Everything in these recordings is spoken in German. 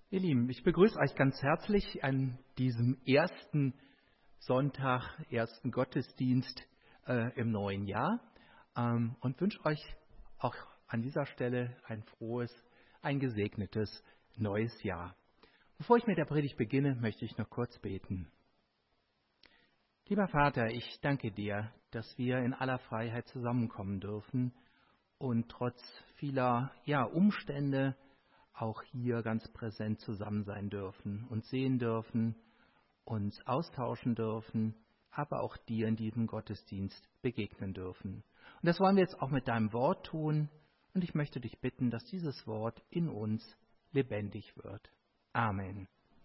Ihr Lieben, ich begrüße euch ganz herzlich an diesem ersten Sonntag, ersten Gottesdienst im neuen Jahr und wünsche euch auch an dieser Stelle ein frohes, ein gesegnetes neues Jahr. Bevor ich mit der Predigt beginne, möchte ich noch kurz beten. Lieber Vater, ich danke dir, dass wir in aller Freiheit zusammenkommen dürfen und trotz vieler Umstände auch hier ganz präsent zusammen sein dürfen und sehen dürfen, uns austauschen dürfen, aber auch dir in diesem Gottesdienst begegnen dürfen. Und das wollen wir jetzt auch mit deinem Wort tun. Und ich möchte dich bitten, dass dieses Wort in uns lebendig wird. Amen.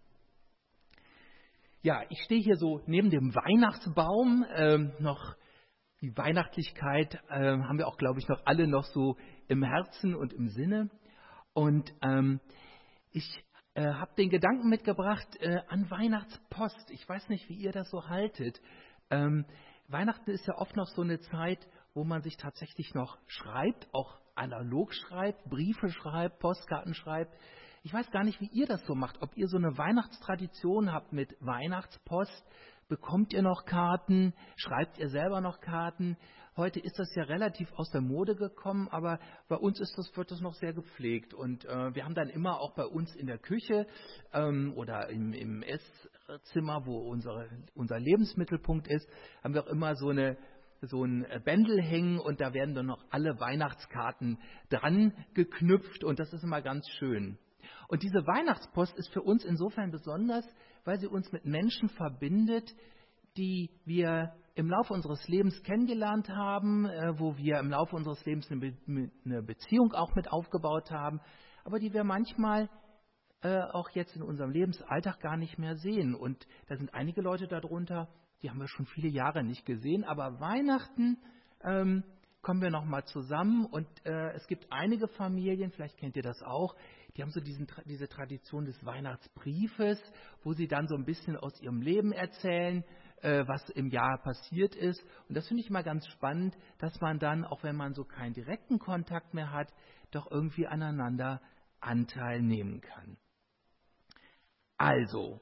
Ja, ich stehe hier so neben dem Weihnachtsbaum. Noch die Weihnachtlichkeit haben wir auch, glaube ich, noch alle noch so im Herzen und im Sinne. Und ich habe den Gedanken mitgebracht an Weihnachtspost. Ich weiß nicht, wie ihr das so haltet. Weihnachten ist ja oft noch so eine Zeit, wo man sich tatsächlich noch schreibt, auch analog schreibt, Briefe schreibt, Postkarten schreibt. Ich weiß gar nicht, wie ihr das so macht, ob ihr so eine Weihnachtstradition habt mit Weihnachtspost. Bekommt ihr noch Karten? Schreibt ihr selber noch Karten? Heute ist das ja relativ aus der Mode gekommen, aber bei uns wird das noch sehr gepflegt. Und wir haben dann immer auch bei uns in der Küche oder im Esszimmer, wo unser Lebensmittelpunkt ist, haben wir auch immer so ein Bändel hängen und da werden dann noch alle Weihnachtskarten dran geknüpft und das ist immer ganz schön. Und diese Weihnachtspost ist für uns insofern besonders, weil sie uns mit Menschen verbindet, die wir im Laufe unseres Lebens kennengelernt haben, wo wir im Laufe unseres Lebens eine Beziehung auch mit aufgebaut haben, aber die wir manchmal auch jetzt in unserem Lebensalltag gar nicht mehr sehen. Und da sind einige Leute darunter, die haben wir schon viele Jahre nicht gesehen, aber Weihnachten kommen wir nochmal zusammen und es gibt einige Familien, vielleicht kennt ihr das auch, die haben so diese Tradition des Weihnachtsbriefes, wo sie dann so ein bisschen aus ihrem Leben erzählen, was im Jahr passiert ist. Und das finde ich immer ganz spannend, dass man dann, auch wenn man so keinen direkten Kontakt mehr hat, doch irgendwie aneinander Anteil nehmen kann. Also,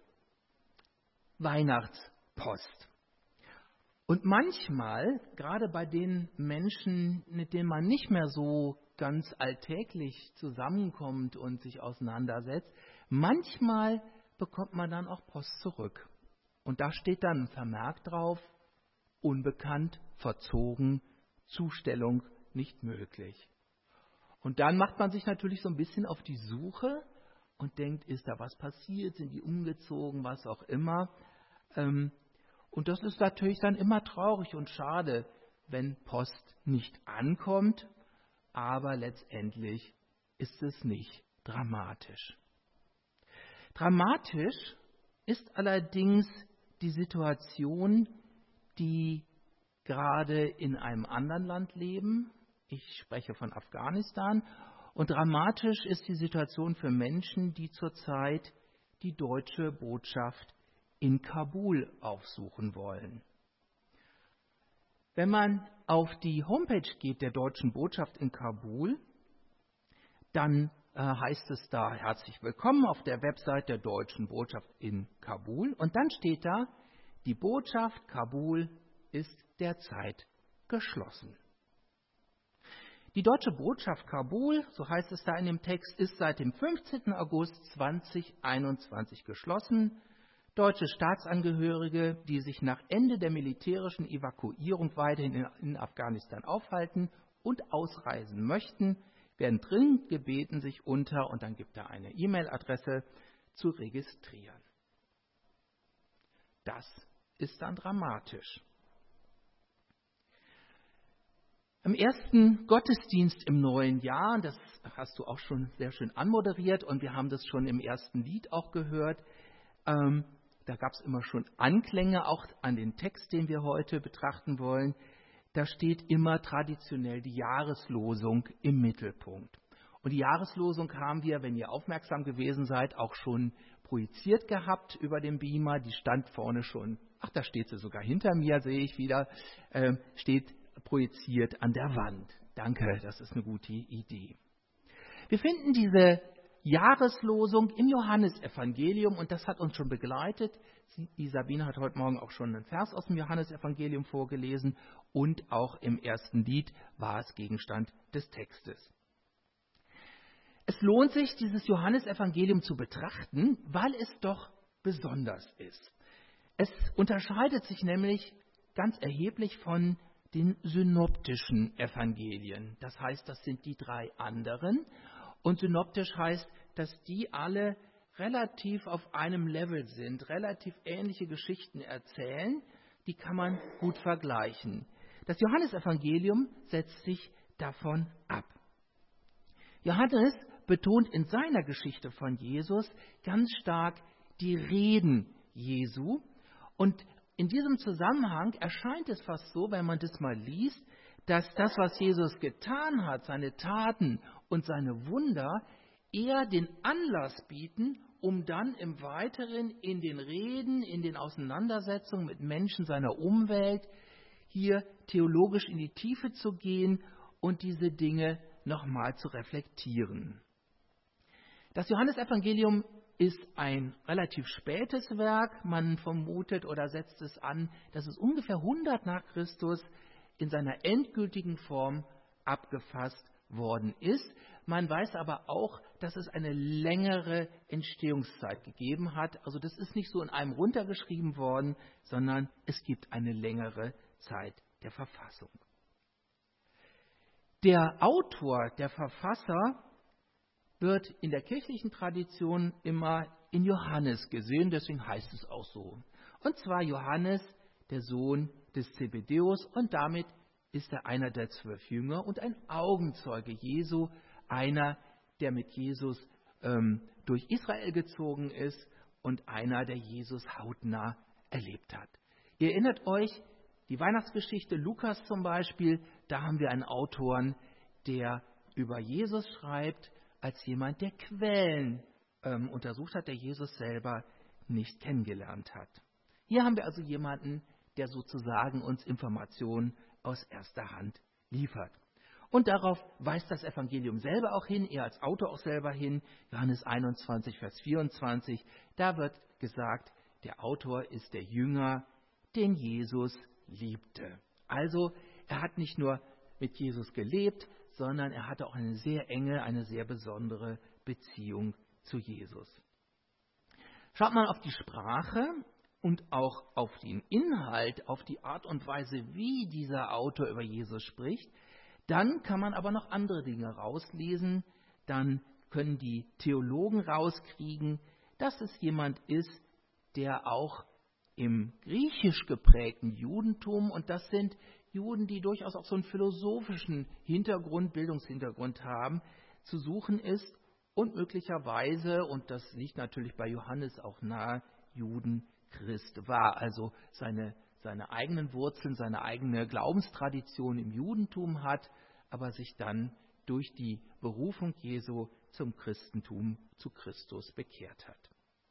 Weihnachtspost. Und manchmal, gerade bei den Menschen, mit denen man nicht mehr so ganz alltäglich zusammenkommt und sich auseinandersetzt, manchmal bekommt man dann auch Post zurück. Und da steht dann ein Vermerk drauf, unbekannt, verzogen, Zustellung nicht möglich. Und dann macht man sich natürlich so ein bisschen auf die Suche und denkt, ist da was passiert, sind die umgezogen, was auch immer. Und das ist natürlich dann immer traurig und schade, wenn Post nicht ankommt, aber letztendlich ist es nicht dramatisch. Dramatisch ist allerdings die Situation, die gerade in einem anderen Land leben. Ich spreche von Afghanistan. Und dramatisch ist die Situation für Menschen, die zurzeit die deutsche Botschaft in Kabul aufsuchen wollen. Wenn man auf die Homepage geht der deutschen Botschaft in Kabul, dann heißt es da herzlich willkommen auf der Website der deutschen Botschaft in Kabul. Und dann steht da, die Botschaft Kabul ist derzeit geschlossen. Die deutsche Botschaft Kabul, so heißt es da in dem Text, ist seit dem 15. August 2021 geschlossen. Deutsche Staatsangehörige, die sich nach Ende der militärischen Evakuierung weiterhin in Afghanistan aufhalten und ausreisen möchten, werden dringend gebeten, sich unter, und dann gibt er eine E-Mail-Adresse, zu registrieren. Das ist dann dramatisch. Im ersten Gottesdienst im neuen Jahr, das hast du auch schon sehr schön anmoderiert und wir haben das schon im ersten Lied auch gehört, da gab es immer schon Anklänge auch an den Text, den wir heute betrachten wollen. Da steht immer traditionell die Jahreslosung im Mittelpunkt. Und die Jahreslosung haben wir, wenn ihr aufmerksam gewesen seid, auch schon projiziert gehabt über den Beamer. Die stand vorne schon, da steht sie sogar hinter mir, sehe ich wieder, steht projiziert an der Wand. Danke, das ist eine gute Idee. Wir finden diese Jahreslosung im Johannesevangelium und das hat uns schon begleitet. Die Sabine hat heute Morgen auch schon einen Vers aus dem Johannesevangelium vorgelesen und auch im ersten Lied war es Gegenstand des Textes. Es lohnt sich, dieses Johannesevangelium zu betrachten, weil es doch besonders ist. Es unterscheidet sich nämlich ganz erheblich von den synoptischen Evangelien. Das heißt, das sind die 3 anderen. Und synoptisch heißt, dass die alle relativ auf einem Level sind, relativ ähnliche Geschichten erzählen. Die kann man gut vergleichen. Das Johannesevangelium setzt sich davon ab. Johannes betont in seiner Geschichte von Jesus ganz stark die Reden Jesu. Und in diesem Zusammenhang erscheint es fast so, wenn man das mal liest, dass das, was Jesus getan hat, seine Taten und seine Wunder, eher den Anlass bieten, um dann im Weiteren in den Reden, in den Auseinandersetzungen mit Menschen seiner Umwelt hier theologisch in die Tiefe zu gehen und diese Dinge nochmal zu reflektieren. Das Johannesevangelium ist ein relativ spätes Werk. Man vermutet oder setzt es an, dass es ungefähr 100 nach Christus in seiner endgültigen Form abgefasst worden ist. Man weiß aber auch, dass es eine längere Entstehungszeit gegeben hat. Also das ist nicht so in einem runtergeschrieben worden, sondern es gibt eine längere Zeit der Verfassung. Der Autor, der Verfasser, wird in der kirchlichen Tradition immer in Johannes gesehen, deswegen heißt es auch so. Und zwar Johannes, der Sohn des Zebedeus, und damit ist er einer der 12 Jünger und ein Augenzeuge Jesu, einer, der mit Jesus durch Israel gezogen ist und einer, der Jesus hautnah erlebt hat. Ihr erinnert euch, die Weihnachtsgeschichte Lukas zum Beispiel, da haben wir einen Autoren, der über Jesus schreibt, als jemand, der Quellen untersucht hat, der Jesus selber nicht kennengelernt hat. Hier haben wir also jemanden, der sozusagen uns Informationen aus erster Hand liefert. Und darauf weist das Evangelium selber auch hin, er als Autor auch selber hin, Johannes 21, Vers 24, da wird gesagt, der Autor ist der Jünger, den Jesus liebte. Also er hat nicht nur mit Jesus gelebt, sondern er hatte auch eine sehr enge, eine sehr besondere Beziehung zu Jesus. Schaut man auf die Sprache und auch auf den Inhalt, auf die Art und Weise, wie dieser Autor über Jesus spricht, dann kann man aber noch andere Dinge rauslesen. Dann können die Theologen rauskriegen, dass es jemand ist, der auch im griechisch geprägten Judentum, und das sind Juden, die durchaus auch so einen philosophischen Hintergrund, Bildungshintergrund haben, zu suchen ist und möglicherweise, und das liegt natürlich bei Johannes auch nahe, Judenchrist war, also seine eigenen Wurzeln, seine eigene Glaubenstradition im Judentum hat, aber sich dann durch die Berufung Jesu zum Christentum, zu Christus bekehrt hat.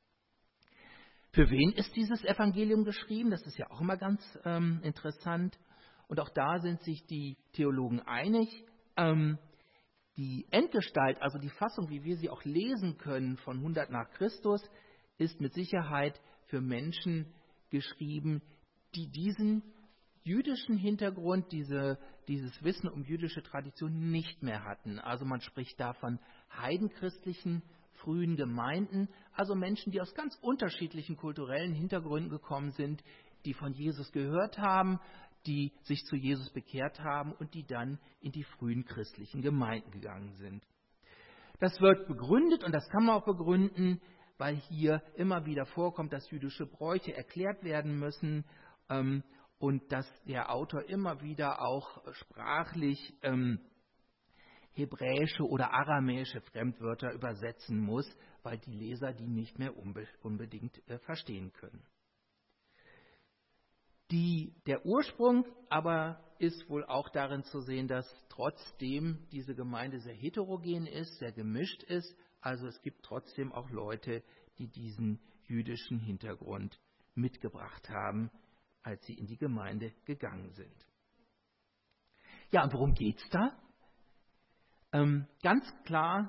Für wen ist dieses Evangelium geschrieben? Das ist ja auch immer ganz interessant. Und auch da sind sich die Theologen einig. Die Endgestalt, also die Fassung, wie wir sie auch lesen können von 100 nach Christus, ist mit Sicherheit für Menschen geschrieben, die diesen jüdischen Hintergrund, dieses Wissen um jüdische Tradition nicht mehr hatten. Also man spricht da von heidenchristlichen frühen Gemeinden, also Menschen, die aus ganz unterschiedlichen kulturellen Hintergründen gekommen sind, die von Jesus gehört haben, die sich zu Jesus bekehrt haben und die dann in die frühen christlichen Gemeinden gegangen sind. Das wird begründet und das kann man auch begründen, weil hier immer wieder vorkommt, dass jüdische Bräuche erklärt werden müssen und dass der Autor immer wieder auch sprachlich hebräische oder aramäische Fremdwörter übersetzen muss, weil die Leser die nicht mehr unbedingt verstehen können. Der Ursprung aber ist wohl auch darin zu sehen, dass trotzdem diese Gemeinde sehr heterogen ist, sehr gemischt ist. Also es gibt trotzdem auch Leute, die diesen jüdischen Hintergrund mitgebracht haben, als sie in die Gemeinde gegangen sind. Ja, und worum geht's da? Ganz klar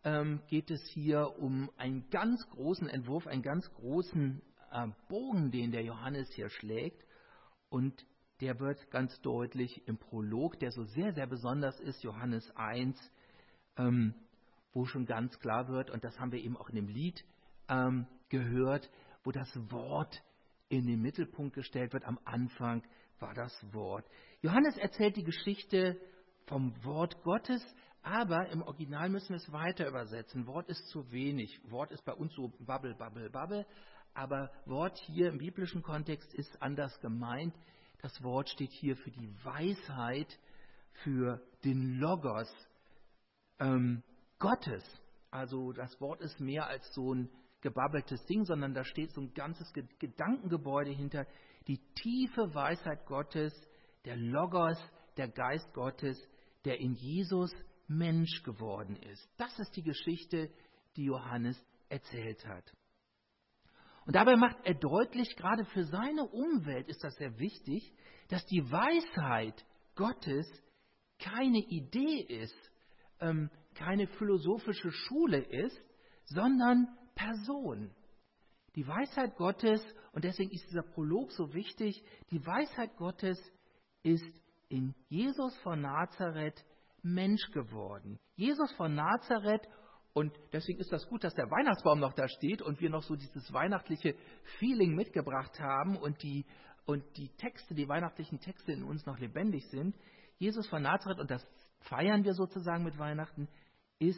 geht es hier um einen ganz großen Entwurf, einen ganz großen Bogen, den der Johannes hier schlägt. Und der wird ganz deutlich im Prolog, der so sehr, sehr besonders ist, Johannes 1, wo schon ganz klar wird, und das haben wir eben auch in dem Lied gehört, wo das Wort in den Mittelpunkt gestellt wird. Am Anfang war das Wort. Johannes erzählt die Geschichte vom Wort Gottes, aber im Original müssen wir es weiter übersetzen. Wort ist zu wenig. Wort ist bei uns so Babbel, Babbel, Babbel. Aber Wort hier im biblischen Kontext ist anders gemeint. Das Wort steht hier für die Weisheit, für den Logos Gottes. Also das Wort ist mehr als so ein gebabbeltes Ding, sondern da steht so ein ganzes Gedankengebäude hinter. Die tiefe Weisheit Gottes, der Logos, der Geist Gottes, der in Jesus Mensch geworden ist. Das ist die Geschichte, die Johannes erzählt hat. Und dabei macht er deutlich, gerade für seine Umwelt ist das sehr wichtig, dass die Weisheit Gottes keine Idee ist, keine philosophische Schule ist, sondern Person. Die Weisheit Gottes, und deswegen ist dieser Prolog so wichtig, die Weisheit Gottes ist in Jesus von Nazareth Mensch geworden. Jesus von Nazareth, und deswegen ist das gut, dass der Weihnachtsbaum noch da steht und wir noch so dieses weihnachtliche Feeling mitgebracht haben und die Texte, die weihnachtlichen Texte in uns noch lebendig sind. Jesus von Nazareth, und das feiern wir sozusagen mit Weihnachten, ist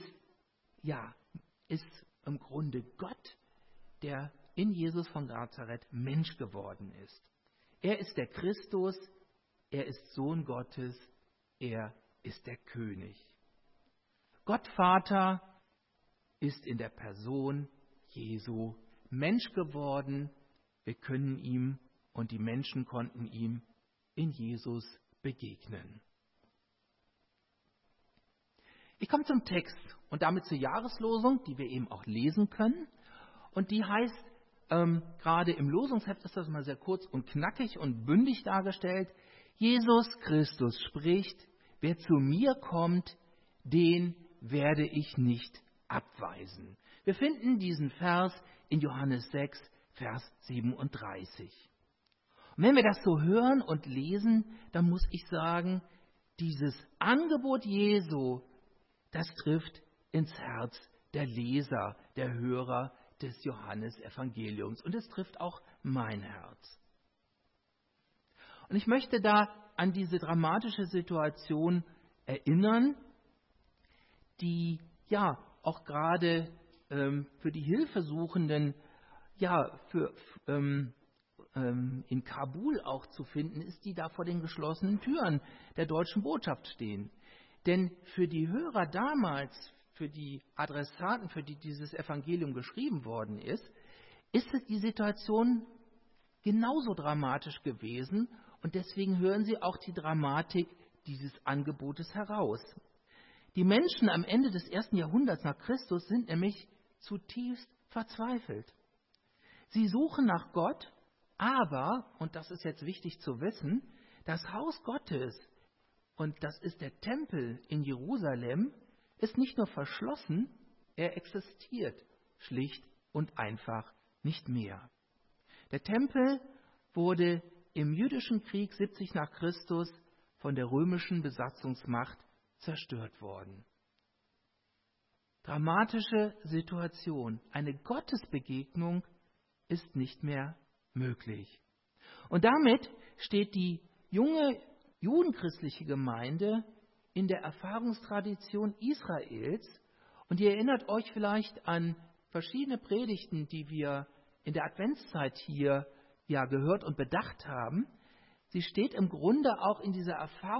im Grunde Gott, der in Jesus von Nazareth Mensch geworden ist. Er ist der Christus, er ist Sohn Gottes, er ist der König. Gott Vater ist in der Person Jesu Mensch geworden. Wir können ihm und die Menschen konnten ihm in Jesus begegnen. Ich komme zum Text und damit zur Jahreslosung, die wir eben auch lesen können. Und die heißt, gerade im Losungsheft ist das mal sehr kurz und knackig und bündig dargestellt. Jesus Christus spricht, wer zu mir kommt, den werde ich nicht abweisen. Wir finden diesen Vers in Johannes 6, Vers 37. Und wenn wir das so hören und lesen, dann muss ich sagen, dieses Angebot Jesu, das trifft ins Herz der Leser, der Hörer des Johannesevangeliums. Und es trifft auch mein Herz. Und ich möchte da an diese dramatische Situation erinnern, die ja auch gerade für die Hilfesuchenden in Kabul auch zu finden ist, die da vor den geschlossenen Türen der deutschen Botschaft stehen. Denn für die Hörer damals, für die Adressaten, für die dieses Evangelium geschrieben worden ist die Situation genauso dramatisch gewesen und deswegen hören sie auch die Dramatik dieses Angebotes heraus. Die Menschen am Ende des 1. Jahrhunderts nach Christus sind nämlich zutiefst verzweifelt. Sie suchen nach Gott, aber, und das ist jetzt wichtig zu wissen, das Haus Gottes, und das ist der Tempel in Jerusalem, ist nicht nur verschlossen, er existiert schlicht und einfach nicht mehr. Der Tempel wurde im jüdischen Krieg 70 nach Christus von der römischen Besatzungsmacht zerstört worden. Dramatische Situation. Eine Gottesbegegnung ist nicht mehr möglich. Und damit steht die junge judenchristliche Gemeinde in der Erfahrungstradition Israels. Und ihr erinnert euch vielleicht an verschiedene Predigten, die wir in der Adventszeit hier gehört und bedacht haben. Sie steht im Grunde auch in dieser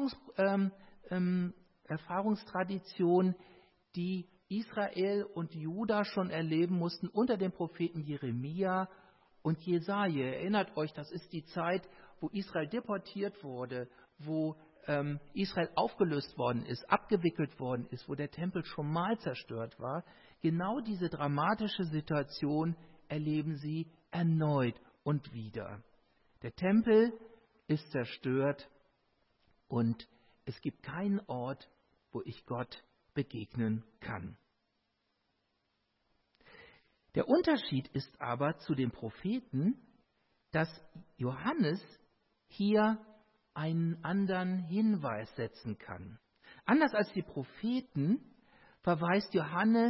Erfahrungstradition, die Israel und Juda schon erleben mussten unter den Propheten Jeremia und Jesaja. Ihr erinnert euch, das ist die Zeit, wo Israel deportiert wurde, wo Israel aufgelöst worden ist, abgewickelt worden ist, wo der Tempel schon mal zerstört war. Genau diese dramatische Situation erleben sie erneut und wieder. Der Tempel ist zerstört und es gibt keinen Ort, wo ich Gott begegnen kann. Der Unterschied ist aber zu den Propheten, dass Johannes hier einen anderen Hinweis setzen kann. Anders als die Propheten verweist Johannes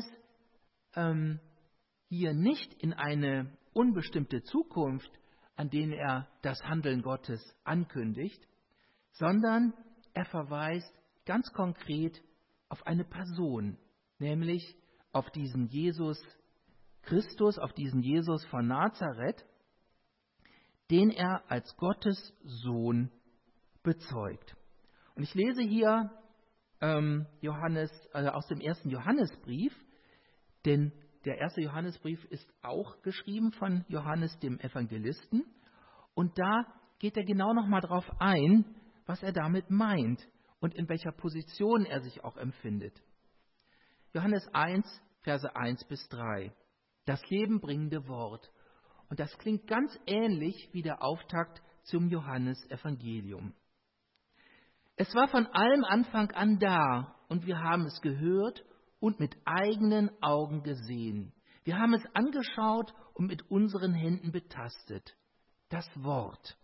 hier nicht in eine unbestimmte Zukunft, an denen er das Handeln Gottes ankündigt, sondern er verweist ganz konkret auf eine Person, nämlich auf diesen Jesus Christus, auf diesen Jesus von Nazareth, den er als Gottes Sohn bezeugt. Und ich lese hier aus dem 1. Johannesbrief, denn der 1. Johannesbrief ist auch geschrieben von Johannes dem Evangelisten. Und da geht er genau nochmal drauf ein, was er damit meint und in welcher Position er sich auch empfindet. Johannes 1, Verse 1 bis 3. Das lebenbringende Wort. Und das klingt ganz ähnlich wie der Auftakt zum Johannesevangelium. Es war von allem Anfang an da und wir haben es gehört und mit eigenen Augen gesehen. Wir haben es angeschaut und mit unseren Händen betastet. Das Wort,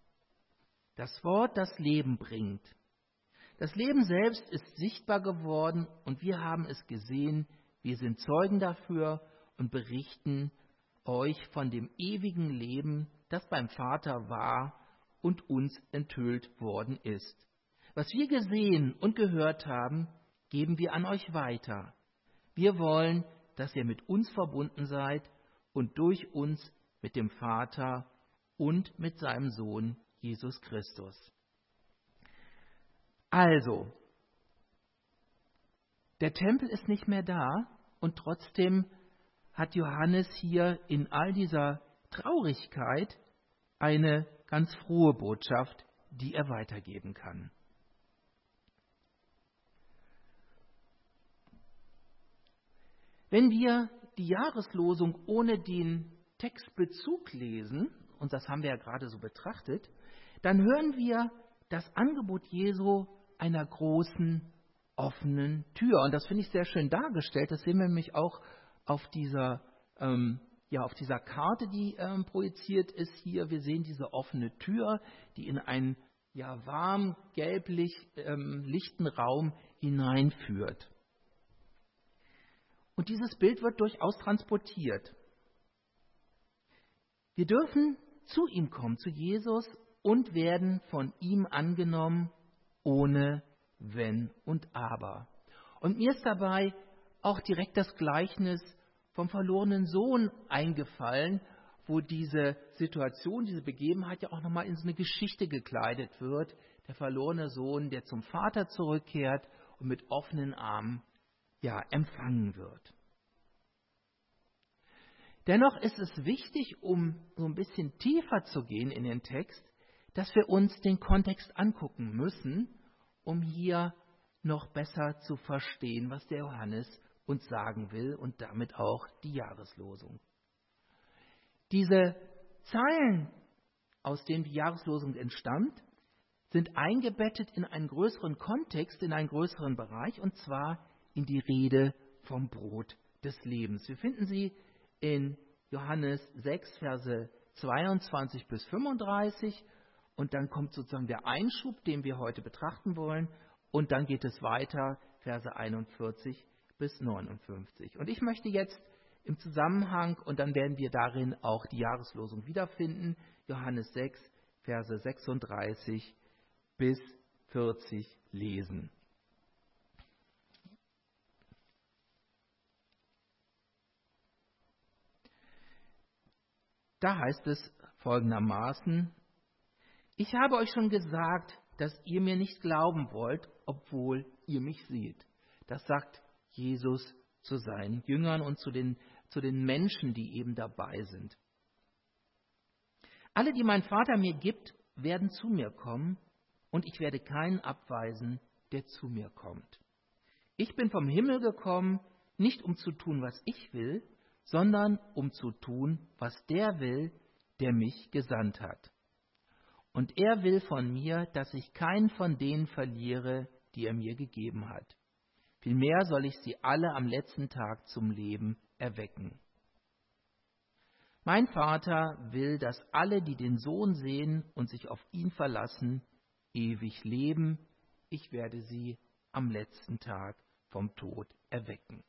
das Leben bringt. Das Leben selbst ist sichtbar geworden und wir haben es gesehen. Wir sind Zeugen dafür und berichten euch von dem ewigen Leben, das beim Vater war und uns enthüllt worden ist. Was wir gesehen und gehört haben, geben wir an euch weiter. Wir wollen, dass ihr mit uns verbunden seid und durch uns mit dem Vater und mit seinem Sohn Jesus Christus. Also, der Tempel ist nicht mehr da und trotzdem hat Johannes hier in all dieser Traurigkeit eine ganz frohe Botschaft, die er weitergeben kann. Wenn wir die Jahreslosung ohne den Textbezug lesen, und das haben wir ja gerade so betrachtet, dann hören wir das Angebot Jesu einer großen, offenen Tür. Und das finde ich sehr schön dargestellt. Das sehen wir nämlich auch auf dieser Karte, die projiziert ist hier. Wir sehen diese offene Tür, die in einen warm, gelblich lichten Raum hineinführt. Und dieses Bild wird durchaus transportiert. Wir dürfen zu ihm kommen, zu Jesus, und werden von ihm angenommen, ohne Wenn und Aber. Und mir ist dabei auch direkt das Gleichnis vom verlorenen Sohn eingefallen, wo diese Situation, diese Begebenheit ja auch nochmal in so eine Geschichte gekleidet wird. Der verlorene Sohn, der zum Vater zurückkehrt und mit offenen Armen empfangen wird. Dennoch ist es wichtig, um so ein bisschen tiefer zu gehen in den Text, dass wir uns den Kontext angucken müssen, um hier noch besser zu verstehen, was der Johannes uns sagen will und damit auch die Jahreslosung. Diese Zeilen, aus denen die Jahreslosung entstammt, sind eingebettet in einen größeren Kontext, in einen größeren Bereich, und zwar in die Rede vom Brot des Lebens. Wir finden sie in Johannes 6, Verse 22 bis 35, und dann kommt sozusagen der Einschub, den wir heute betrachten wollen, und dann geht es weiter, Verse 41 bis 59. Und ich möchte jetzt im Zusammenhang, und dann werden wir darin auch die Jahreslosung wiederfinden, Johannes 6, Verse 36 bis 40 lesen. Da heißt es folgendermaßen: Ich habe euch schon gesagt, dass ihr mir nicht glauben wollt, obwohl ihr mich seht. Das sagt Jesus zu seinen Jüngern und zu den Menschen, die eben dabei sind. Alle, die mein Vater mir gibt, werden zu mir kommen, und ich werde keinen abweisen, der zu mir kommt. Ich bin vom Himmel gekommen, nicht um zu tun, was ich will, sondern um zu tun, was der will, der mich gesandt hat. Und er will von mir, dass ich keinen von denen verliere, die er mir gegeben hat. Vielmehr soll ich sie alle am letzten Tag zum Leben erwecken. Mein Vater will, dass alle, die den Sohn sehen und sich auf ihn verlassen, ewig leben. Ich werde sie am letzten Tag vom Tod erwecken.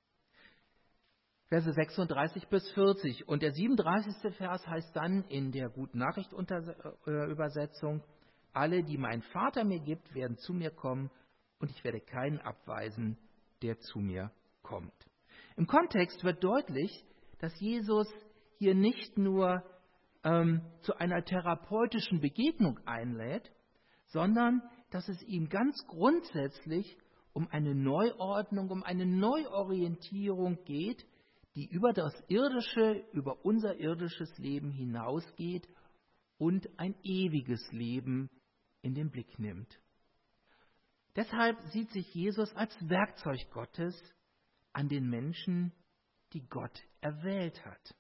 Verse 36 bis 40. Und der 37. Vers heißt dann in der Guten Nachricht Übersetzung: Alle, die mein Vater mir gibt, werden zu mir kommen, und ich werde keinen abweisen, der zu mir kommt. Im Kontext wird deutlich, dass Jesus hier nicht nur zu einer therapeutischen Begegnung einlädt, sondern dass es ihm ganz grundsätzlich um eine Neuordnung, um eine Neuorientierung geht, die über das Irdische, über unser irdisches Leben hinausgeht und ein ewiges Leben in den Blick nimmt. Deshalb sieht sich Jesus als Werkzeug Gottes an den Menschen, die Gott erwählt hat.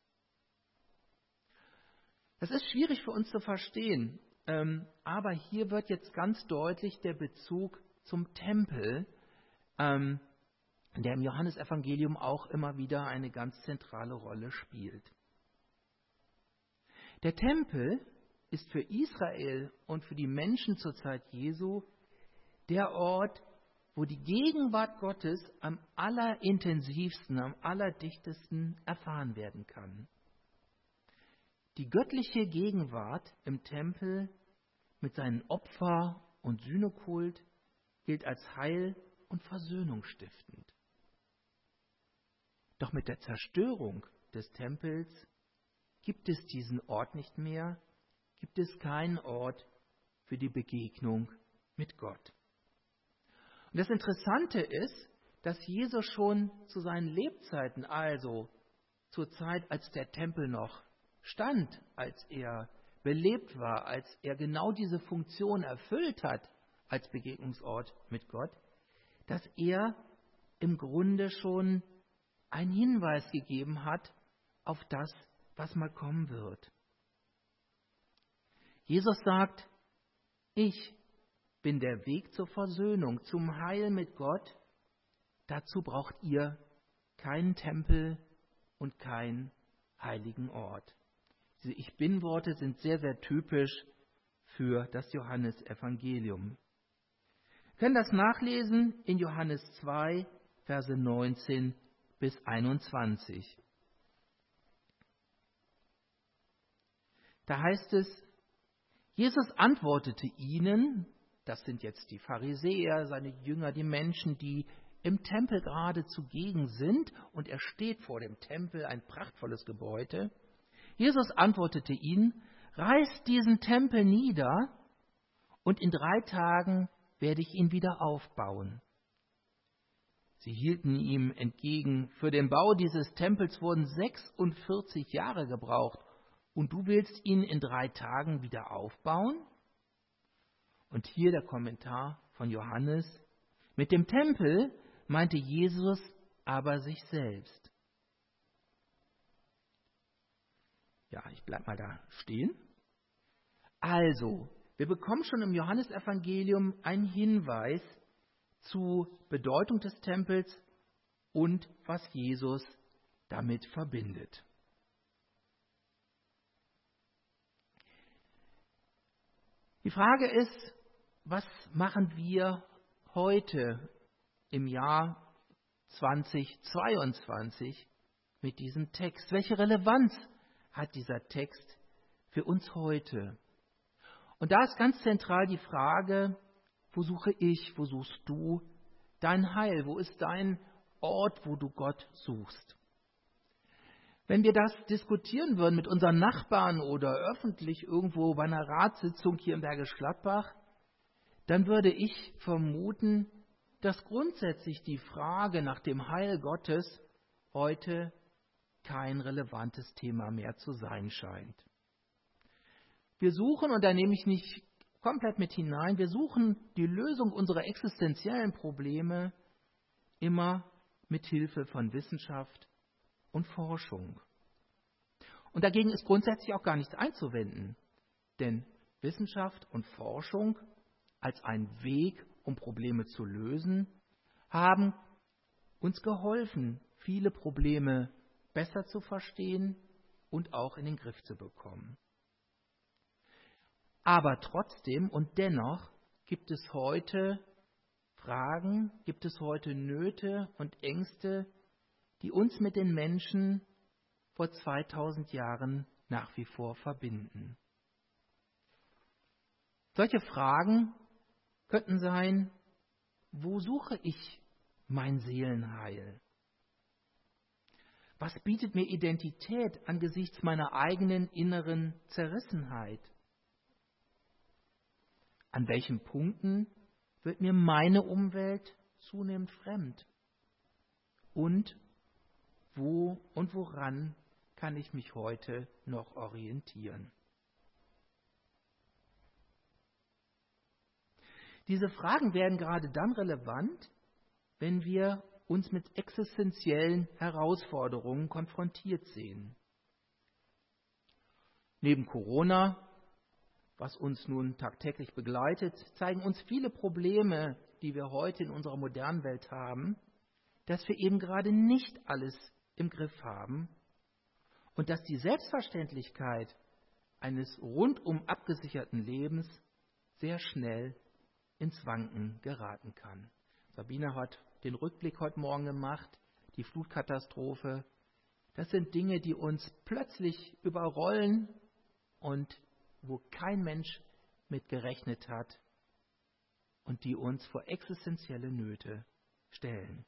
Das ist schwierig für uns zu verstehen, aber hier wird jetzt ganz deutlich der Bezug zum Tempel, der im Johannesevangelium auch immer wieder eine ganz zentrale Rolle spielt. Der Tempel ist für Israel und für die Menschen zur Zeit Jesu der Ort, wo die Gegenwart Gottes am allerintensivsten, am allerdichtesten erfahren werden kann. Die göttliche Gegenwart im Tempel mit seinen Opfer- und Sühnekult gilt als heil- und versöhnungsstiftend. Doch mit der Zerstörung des Tempels gibt es diesen Ort nicht mehr, gibt es keinen Ort für die Begegnung mit Gott. Und das Interessante ist, dass Jesus schon zu seinen Lebzeiten, also zur Zeit, als der Tempel noch stand, als er belebt war, als er genau diese Funktion erfüllt hat als Begegnungsort mit Gott, dass er im Grunde schon einen Hinweis gegeben hat auf das, was mal kommen wird. Jesus sagt: Ich bin der Weg zur Versöhnung, zum Heil mit Gott. Dazu braucht ihr keinen Tempel und keinen heiligen Ort. Diese Ich-Bin-Worte sind sehr, sehr typisch für das Johannesevangelium. Wir können das nachlesen in Johannes 2, Verse 19 bis 21. Da heißt es: Jesus antwortete ihnen, das sind jetzt die Pharisäer, seine Jünger, die Menschen, die im Tempel gerade zugegen sind, und er steht vor dem Tempel, ein prachtvolles Gebäude. Jesus antwortete ihnen: Reißt diesen Tempel nieder, und in 3 Tagen werde ich ihn wieder aufbauen. Sie hielten ihm entgegen: Für den Bau dieses Tempels wurden 46 Jahre gebraucht, und du willst ihn in 3 Tagen wieder aufbauen? Und hier der Kommentar von Johannes: Mit dem Tempel meinte Jesus aber sich selbst. Ja, ich bleibe mal da stehen. Also, wir bekommen schon im Johannesevangelium einen Hinweis zur Bedeutung des Tempels und was Jesus damit verbindet. Die Frage ist, was machen wir heute im Jahr 2022 mit diesem Text? Welche Relevanz hat dieser Text für uns heute? Und da ist ganz zentral die Frage: Wo suche ich, wo suchst du dein Heil? Wo ist dein Ort, wo du Gott suchst? Wenn wir das diskutieren würden mit unseren Nachbarn oder öffentlich irgendwo bei einer Ratssitzung hier in Bergisch Gladbach, dann würde ich vermuten, dass grundsätzlich die Frage nach dem Heil Gottes heute kein relevantes Thema mehr zu sein scheint. Wir suchen, und da nehme ich nicht komplett mit hinein, wir suchen die Lösung unserer existenziellen Probleme immer mit Hilfe von Wissenschaft und Forschung. Und dagegen ist grundsätzlich auch gar nichts einzuwenden, denn Wissenschaft und Forschung als ein Weg, um Probleme zu lösen, haben uns geholfen, viele Probleme besser zu verstehen, und auch in den Griff zu bekommen. Aber trotzdem und dennoch gibt es heute Fragen, gibt es heute Nöte und Ängste, die uns mit den Menschen vor 2000 Jahren nach wie vor verbinden. Solche Fragen könnten sein: Wo suche ich mein Seelenheil? Was bietet mir Identität angesichts meiner eigenen inneren Zerrissenheit? An welchen Punkten wird mir meine Umwelt zunehmend fremd? Und wo und woran kann ich mich heute noch orientieren? Diese Fragen werden gerade dann relevant, wenn wir uns mit existenziellen Herausforderungen konfrontiert sehen. Neben Corona, was uns nun tagtäglich begleitet, zeigen uns viele Probleme, die wir heute in unserer modernen Welt haben, dass wir eben gerade nicht alles im Griff haben und dass die Selbstverständlichkeit eines rundum abgesicherten Lebens sehr schnell ins Wanken geraten kann. Sabine hat den Rückblick heute Morgen gemacht, die Flutkatastrophe. Das sind Dinge, die uns plötzlich überrollen und wo kein Mensch mit gerechnet hat und die uns vor existenzielle Nöte stellen.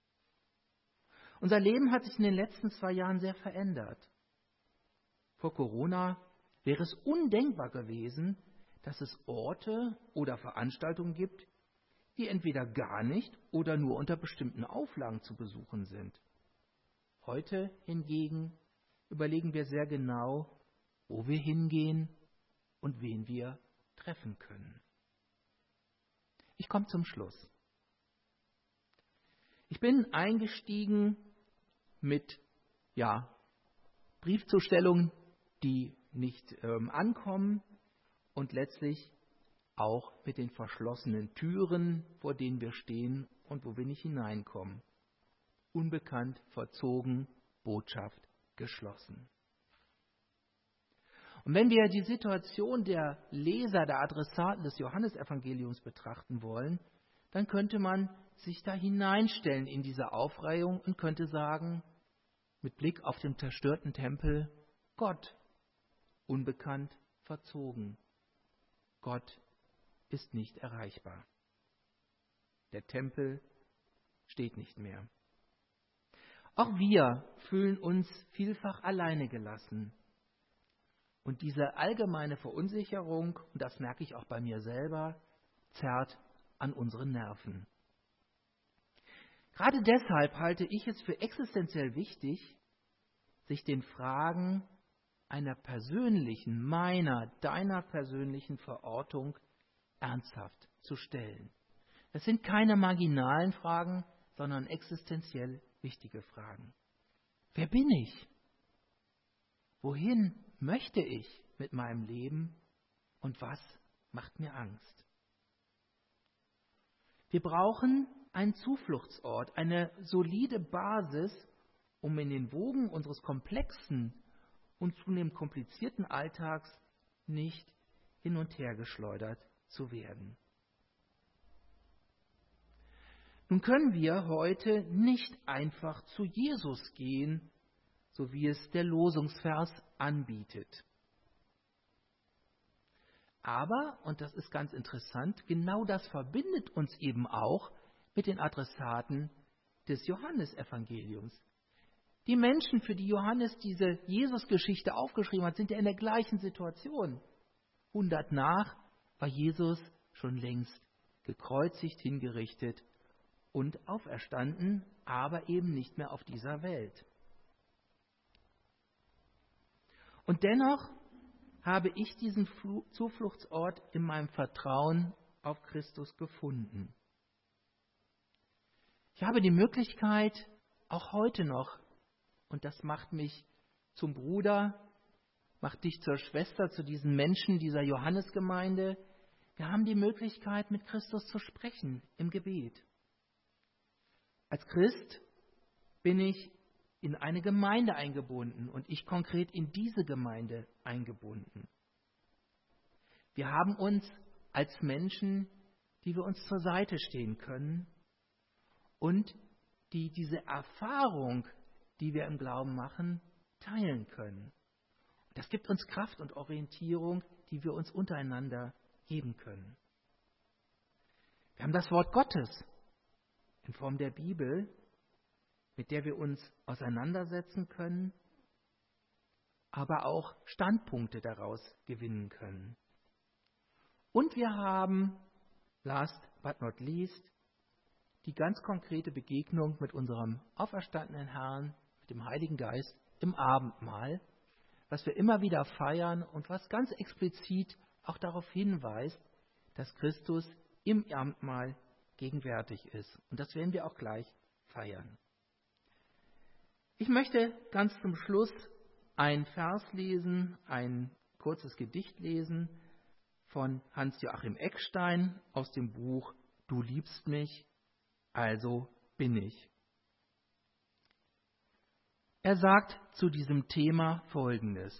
Unser Leben hat sich in den letzten 2 Jahren sehr verändert. Vor Corona wäre es undenkbar gewesen, dass es Orte oder Veranstaltungen gibt, die entweder gar nicht oder nur unter bestimmten Auflagen zu besuchen sind. Heute hingegen überlegen wir sehr genau, wo wir hingehen und wen wir treffen können. Ich komme zum Schluss. Ich bin eingestiegen mit Briefzustellungen, die nicht ankommen und letztlich auch mit den verschlossenen Türen, vor denen wir stehen und wo wir nicht hineinkommen. Unbekannt, verzogen, Botschaft geschlossen. Und wenn wir die Situation der Leser, der Adressaten des Johannesevangeliums betrachten wollen, dann könnte man sich da hineinstellen in diese Aufreihung und könnte sagen, mit Blick auf den zerstörten Tempel: Gott, unbekannt, verzogen. Gott ist nicht erreichbar. Der Tempel steht nicht mehr. Auch wir fühlen uns vielfach alleine gelassen. Und diese allgemeine Verunsicherung, und das merke ich auch bei mir selber, zerrt an unseren Nerven. Gerade deshalb halte ich es für existenziell wichtig, sich den Fragen einer persönlichen, deiner persönlichen Verortung ernsthaft zu stellen. Es sind keine marginalen Fragen, sondern existenziell wichtige Fragen. Wer bin ich? Wohin möchte ich mit meinem Leben und was macht mir Angst? Wir brauchen einen Zufluchtsort, eine solide Basis, um in den Wogen unseres komplexen und zunehmend komplizierten Alltags nicht hin und her geschleudert zu werden. Nun können wir heute nicht einfach zu Jesus gehen, so wie es der Losungsvers anbietet. Aber, und das ist ganz interessant, genau das verbindet uns eben auch mit den Adressaten des Johannesevangeliums. Die Menschen, für die Johannes diese Jesus-Geschichte aufgeschrieben hat, sind ja in der gleichen Situation. 100 nach war Jesus schon längst gekreuzigt, hingerichtet und auferstanden, aber eben nicht mehr auf dieser Welt. Und dennoch habe ich diesen Zufluchtsort in meinem Vertrauen auf Christus gefunden. Ich habe die Möglichkeit, auch heute noch, und das macht mich zum Bruder, macht dich zur Schwester, zu diesen Menschen dieser Johannesgemeinde, wir haben die Möglichkeit, mit Christus zu sprechen im Gebet. Als Christ bin ich in eine Gemeinde eingebunden und ich konkret in diese Gemeinde eingebunden. Wir haben uns als Menschen, die wir uns zur Seite stehen können und die diese Erfahrung, die wir im Glauben machen, teilen können. Das gibt uns Kraft und Orientierung, die wir uns untereinander geben können. Wir haben das Wort Gottes in Form der Bibel, mit der wir uns auseinandersetzen können, aber auch Standpunkte daraus gewinnen können. Und wir haben, last but not least, die ganz konkrete Begegnung mit unserem auferstandenen Herrn, mit dem Heiligen Geist im Abendmahl, was wir immer wieder feiern und was ganz explizit auch darauf hinweist, dass Christus im Abendmahl gegenwärtig ist. Und das werden wir auch gleich feiern. Ich möchte ganz zum Schluss einen Vers lesen, ein kurzes Gedicht lesen von Hans-Joachim Eckstein aus dem Buch Du liebst mich, also bin ich. Er sagt zu diesem Thema Folgendes: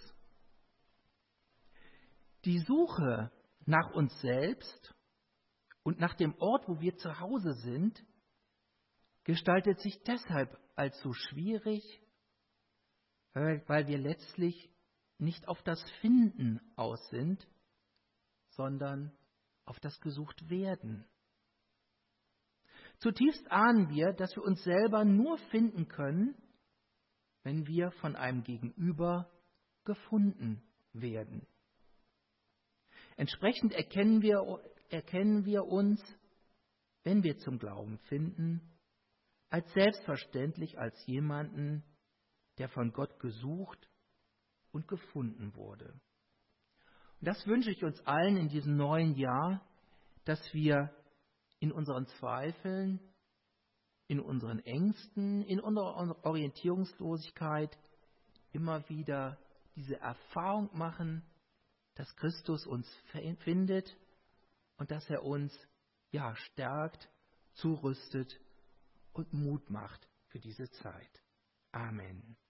Die Suche nach uns selbst und nach dem Ort, wo wir zu Hause sind, gestaltet sich deshalb als so schwierig, weil wir letztlich nicht auf das Finden aus sind, sondern auf das Gesuchtwerden. Zutiefst ahnen wir, dass wir uns selber nur finden können, wenn wir von einem Gegenüber gefunden werden. Entsprechend erkennen wir uns, wenn wir zum Glauben finden, als selbstverständlich als jemanden, der von Gott gesucht und gefunden wurde. Und das wünsche ich uns allen in diesem neuen Jahr, dass wir in unseren Zweifeln, in unseren Ängsten, in unserer Orientierungslosigkeit immer wieder diese Erfahrung machen, dass Christus uns findet und dass er uns stärkt, zurüstet und Mut macht für diese Zeit. Amen.